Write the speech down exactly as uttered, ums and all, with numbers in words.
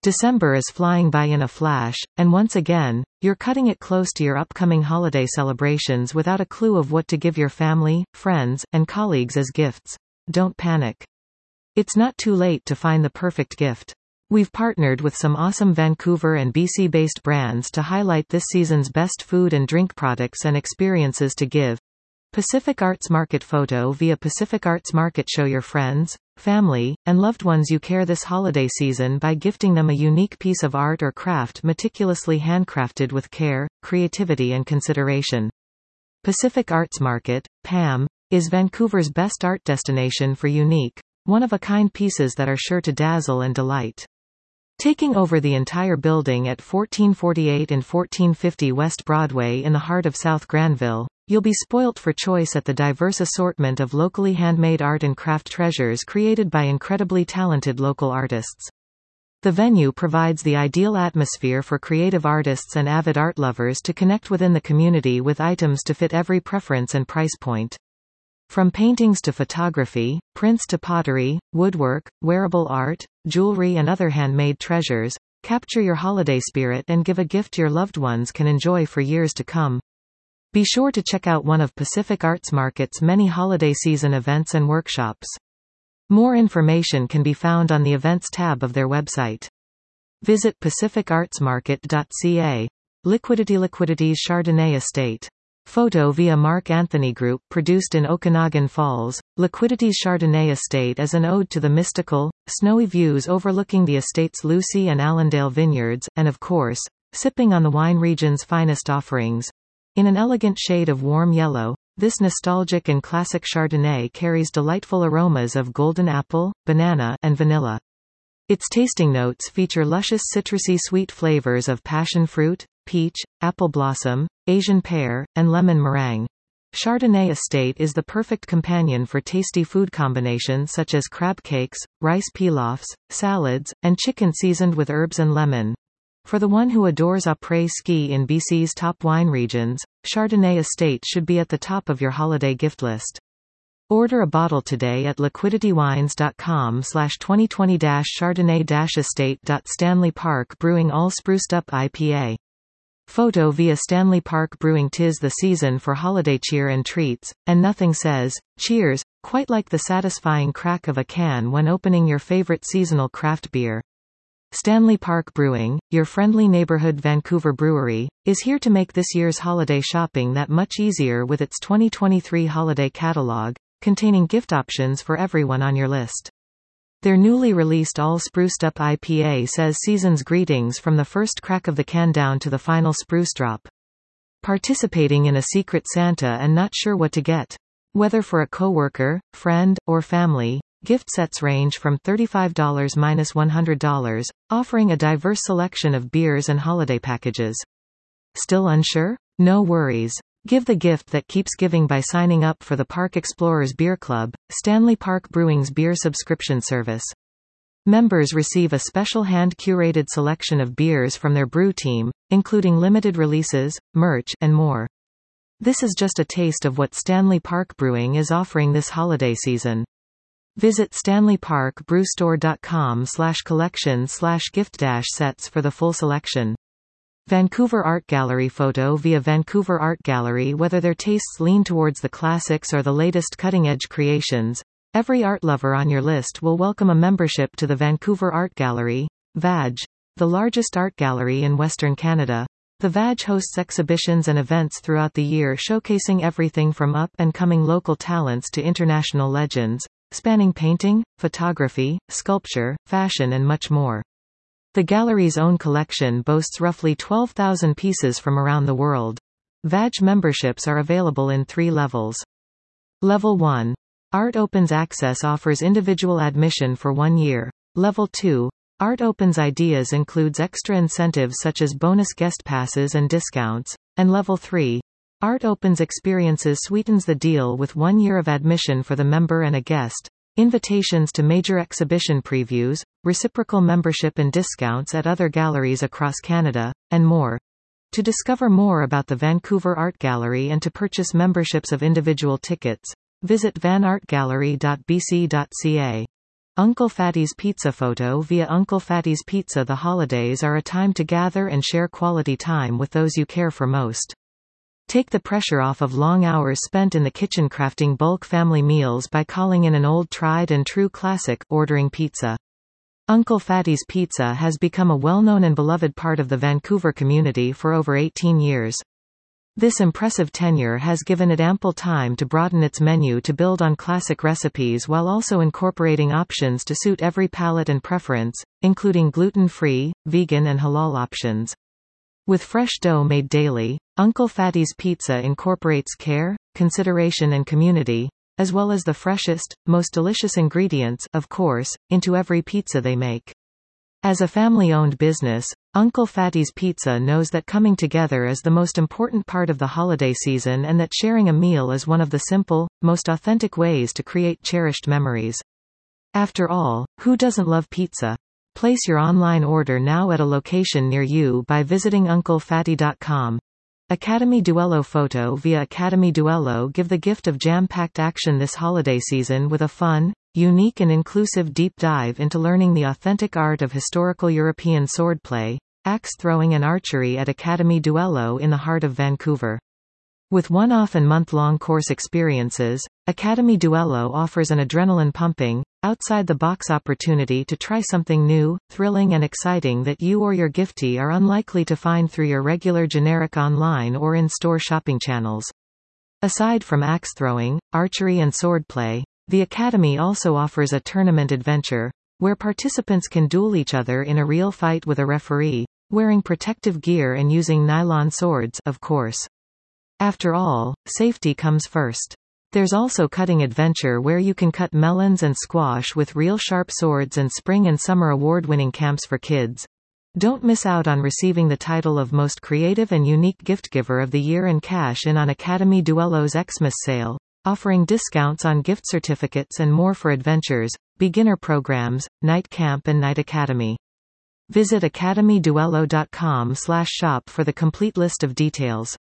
December is flying by in a flash, and once again, you're cutting it close to your upcoming holiday celebrations without a clue of what to give your family, friends, and colleagues as gifts. Don't panic. It's not too late to find the perfect gift. We've partnered with some awesome Vancouver and B C-based brands to highlight this season's best food and drink products and experiences to give. Pacific Arts Market photo via Pacific Arts Market. Show your friends, family, and loved ones you care this holiday season by gifting them a unique piece of art or craft meticulously handcrafted with care, creativity and consideration. Pacific Arts Market, P A M, is Vancouver's best art destination for unique, one-of-a-kind pieces that are sure to dazzle and delight. Taking over the entire building at fourteen forty-eight and fourteen fifty West Broadway in the heart of South Granville, you'll be spoilt for choice at the diverse assortment of locally handmade art and craft treasures created by incredibly talented local artists. The venue provides the ideal atmosphere for creative artists and avid art lovers to connect within the community with items to fit every preference and price point. From paintings to photography, prints to pottery, woodwork, wearable art, jewelry and other handmade treasures, capture your holiday spirit and give a gift your loved ones can enjoy for years to come. Be sure to check out one of Pacific Arts Market's many holiday season events and workshops. More information can be found on the Events tab of their website. Visit pacific arts market dot c a. Liquidity Liquidity's Chardonnay Estate. Photo via Mark Anthony Group. Produced in Okanagan Falls, Liquidity's Chardonnay Estate is an ode to the mystical, snowy views overlooking the estate's Lucy and Allendale vineyards, and of course, sipping on the wine region's finest offerings. In an elegant shade of warm yellow, this nostalgic and classic Chardonnay carries delightful aromas of golden apple, banana, and vanilla. Its tasting notes feature luscious citrusy sweet flavors of passion fruit, peach, apple blossom, Asian pear, and lemon meringue. Chardonnay Estate is the perfect companion for tasty food combinations such as crab cakes, rice pilafs, salads, and chicken seasoned with herbs and lemon. For the one who adores après-ski in B C's top wine regions, Chardonnay Estate should be at the top of your holiday gift list. Order a bottle today at liquidity wines dot com slash twenty twenty chardonnay estate. Stanley Park Brewing All Spruced Up I P A. Photo via Stanley Park Brewing. 'Tis the season for holiday cheer and treats, and nothing says cheers quite like the satisfying crack of a can when opening your favorite seasonal craft beer. Stanley Park Brewing, your friendly neighborhood Vancouver brewery, is here to make this year's holiday shopping that much easier with its twenty twenty-three holiday catalog, containing gift options for everyone on your list. Their newly released All Spruced Up I P A says season's greetings from the first crack of the can down to the final spruce drop. Participating in a secret Santa and not sure what to get? Whether for a coworker, friend, or family, gift sets range from thirty-five dollars to one hundred dollars, offering a diverse selection of beers and holiday packages. Still unsure? No worries. Give the gift that keeps giving by signing up for the Park Explorers Beer Club, Stanley Park Brewing's beer subscription service. Members receive a special hand-curated selection of beers from their brew team, including limited releases, merch, and more. This is just a taste of what Stanley Park Brewing is offering this holiday season. Visit stanley park brew store dot com slash collection slash gift dash sets for the full selection. Vancouver Art Gallery. Photo via Vancouver Art Gallery. Whether their tastes lean towards the classics or the latest cutting-edge creations, every art lover on your list will welcome a membership to the Vancouver Art Gallery, V A G, the largest art gallery in Western Canada. The V A G hosts exhibitions and events throughout the year showcasing everything from up-and-coming local talents to international legends, spanning painting, photography, sculpture, fashion and much more. The gallery's own collection boasts roughly twelve thousand pieces from around the world. V A G memberships are available in three levels. Level one. Art Opens Access offers individual admission for one year. Level two. Art Opens Ideas includes extra incentives such as bonus guest passes and discounts. And Level three. Art Opens Experiences sweetens the deal with one year of admission for the member and a guest, invitations to major exhibition previews, reciprocal membership and discounts at other galleries across Canada, and more. To discover more about the Vancouver Art Gallery and to purchase memberships of individual tickets, visit van art gallery dot b c dot c a. Uncle Fatty's Pizza photo via Uncle Fatty's Pizza. The holidays are a time to gather and share quality time with those you care for most. Take the pressure off of long hours spent in the kitchen crafting bulk family meals by calling in an old tried and true classic, ordering pizza. Uncle Fatty's Pizza has become a well-known and beloved part of the Vancouver community for over eighteen years. This impressive tenure has given it ample time to broaden its menu to build on classic recipes while also incorporating options to suit every palate and preference, including gluten-free, vegan and halal options. With fresh dough made daily, Uncle Fatty's Pizza incorporates care, consideration and community, as well as the freshest, most delicious ingredients, of course, into every pizza they make. As a family-owned business, Uncle Fatty's Pizza knows that coming together is the most important part of the holiday season and that sharing a meal is one of the simple, most authentic ways to create cherished memories. After all, who doesn't love pizza? Place your online order now at a location near you by visiting uncle fatty dot com. Academy Duello photo via Academy Duello. Give the gift of jam-packed action this holiday season with a fun, unique and inclusive deep dive into learning the authentic art of historical European swordplay, axe throwing and archery at Academy Duello in the heart of Vancouver. With one-off and month-long course experiences, Academy Duello offers an adrenaline-pumping, outside-the-box opportunity to try something new, thrilling and exciting that you or your giftee are unlikely to find through your regular generic online or in-store shopping channels. Aside from axe throwing, archery and swordplay, the Academy also offers a tournament adventure, where participants can duel each other in a real fight with a referee, wearing protective gear and using nylon swords, of course. After all, safety comes first. There's also cutting adventure where you can cut melons and squash with real sharp swords and spring and summer award-winning camps for kids. Don't miss out on receiving the title of Most Creative and Unique Gift Giver of the Year and cash in on Academy Duello's Xmas sale, offering discounts on gift certificates and more for adventures, beginner programs, night camp and night academy. Visit academy duello dot com slash shop for the complete list of details.